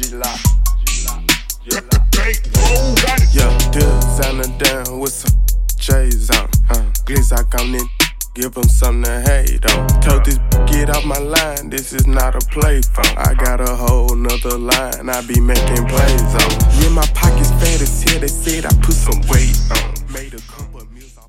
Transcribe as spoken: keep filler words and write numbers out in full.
G-Lock. Yeah, designer down with some J's on. Uh, Glizzock on it, give them something to hate on. Told this get off my line, this is not a play phone. I got a whole nother line, I be making plays on. Yeah, my pockets fat as hell, they said I put some weight on. Made a